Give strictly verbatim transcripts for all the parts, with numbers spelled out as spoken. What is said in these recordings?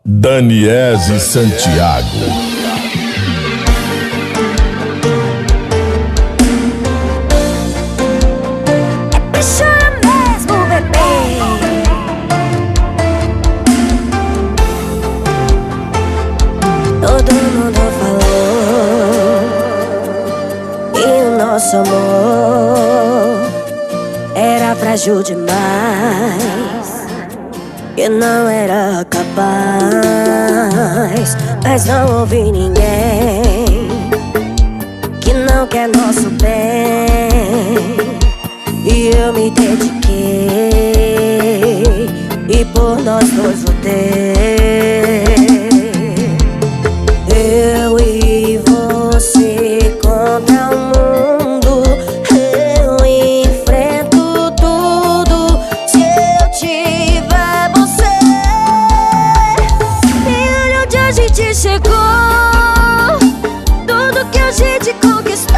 Daniese Santiago. Todo mundo falou que o nosso amor era frágil demais, que não era capaz. Mas não ouvi ninguém que não quer nosso bem, e eu me dediquei e por nós dois lutei. Eu e você contra o mundo, eu enfrento tudo se eu tiver você. E olha onde a gente chegou, tudo que a gente conquistou.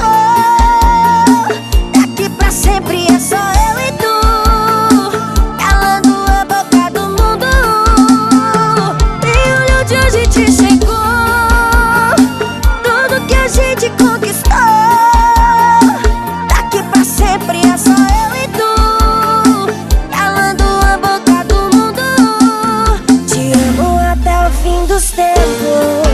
Daqui pra sempre é só eu e tu, calando a boca do mundo. E olha onde a gente chegou, a gente conquistou. Daqui pra sempre é só eu e tu, calando a boca do mundo. Te amo até o fim dos tempos.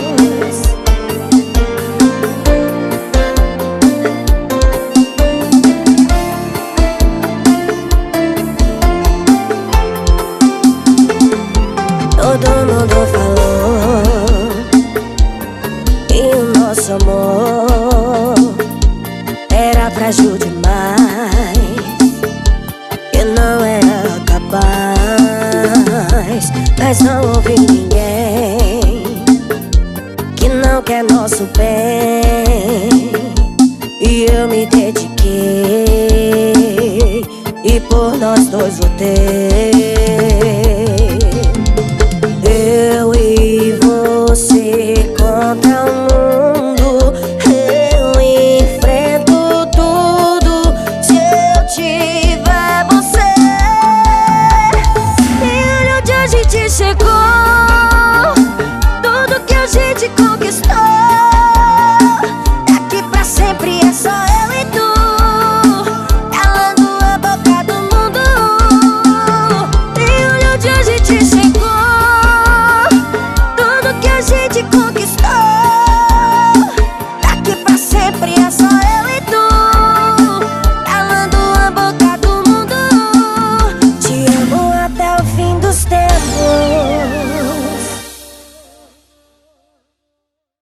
Todo mundo falou que o nosso amor era frágil demais, que não era capaz. Mas não ouvi ninguém que não quer nosso bem, e eu me dediquei e por nós dois lutei. Eu e você contra o mundo, eu enfrento tudo se eu tiver você. E olha onde a gente chegou, tudo que a gente conquistou.